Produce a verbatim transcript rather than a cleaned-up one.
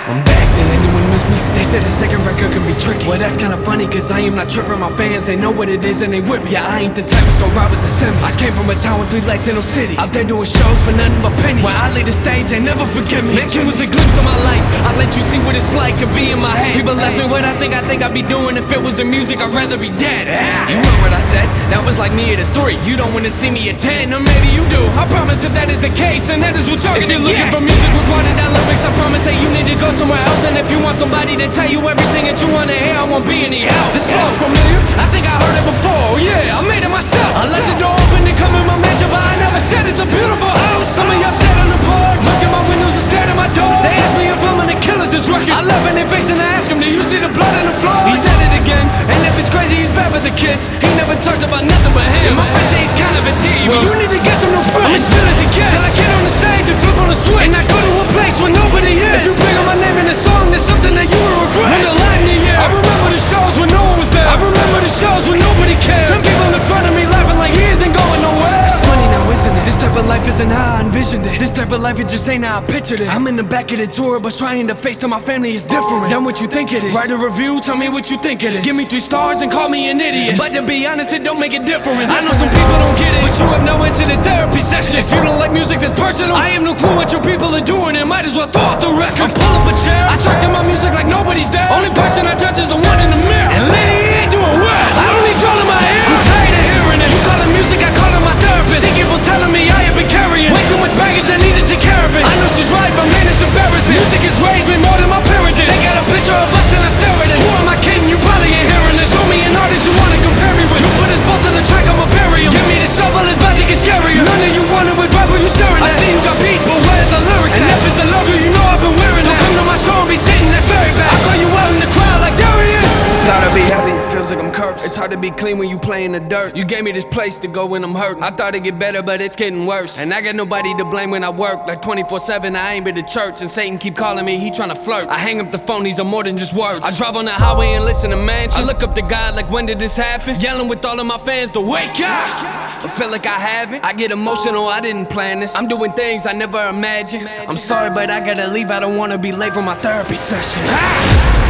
I'm back, did anyone miss me? They said the second record can be tricky. Well, that's kinda funny, cause I am not tripping. My fans, they know what it is and they with me. Yeah, I ain't the type that's gon' ride with the semi. I came from a town with three lights in no city. Out there doing shows for nothing but pennies. When I leave the stage, they never forgive me. Mention was a glimpse of my life. I let you see what it's like to be in my head. People ask me what I think, I think I'd be doing if it was in music. I'd rather be dead. You heard what I said? That was like me at a three. You don't wanna see me at ten, or maybe you do. I promise if that is the case, and that is what you're gonna get. If you're looking for music with watered down lyrics, I promise that you need to go somewhere else. And if you want somebody to tell you everything that you wanna hear, I won't be any help. This flow's familiar, I think I heard it before. Yeah, I made it myself. I left the door open to come in my mansion, but I never said it's a beautiful house. Some of y'all sat on the porch, looked at my windows and stared at my door. They asked me if I'm gonna kill at this record. I love in their face and I ask him, do you see the blood on the floor? He said it again, and if it's crazy, he's bad for the kids. He never talks about nothing but him. My friends say he's kind of a diva. Well, you need to get some new friends. I'm as chill as it gets till I get on the stage and flip on the switch, and I go to a place where nobody is. If you bring on my name in a song, there's something that you will regret. When the lightning, yeah. I remember the shows when no one was there. I remember the shows when nobody cared. Some people in front of me laughing like he isn't going nowhere. It's funny now, isn't it? This type of life isn't how I envisioned it. This type of life, it just ain't how I pictured it. I'm in the back of the tour bus trying to face to my family is different than what you think it is. Write a review, tell me what you think it is. Give me three stars and call me an idiot. But to be honest, it don't make a difference. I know some people don't get it, but you have no into the therapy session. If you don't like music that's personal, I have no clue what your people are doing, and might as well throw out the record. I'm pull up a chair, I track in my music like nobody's there. Only person I judge is the one in the mirror, and lady, he ain't doing well. I don't need y'all in my ear, I'm tired of hearing it. You call it music, I call it my therapist. See people telling me I have been carrying way too much baggage, I need to take care of it. I know she's right, but man, it's embarrassing. Music has raised me more than my parents did. Take out a picture of us and I stare at it. Who am I kidding? You probably ain't hearing it. Show me an artist you wanna compare me with. You put us both on the track, I'ma bury him. Give me the shovel, it's about to get scarier. None of you wanna with rap, you staring at. I see you got beats, but where are the lyrics? And if it's the logo, you know I've been wearing it. Don't come to my show and be sitting there very bad. I call you out in the crowd like there he is. Thought I'd be happy, it feels like I'm cursed. It's hard to be clean when you play in the dirt. You gave me this place to go when I'm hurting. I thought it'd get better, but it's getting worse. And I got nobody to blame when I work. Like twenty-four seven, I ain't been to church. And Satan keep calling me, he tryna flirt. I hang up the phone, these are more than just words. I drive on the highway and listen to mansion. I look up to God like, when did this happen? Yelling with all of my fans to wake up. I feel like I haven't. I get emotional, I didn't plan this. I'm doing things I never imagined. I'm sorry, but I gotta leave. I don't wanna be late for my therapy session. Ah!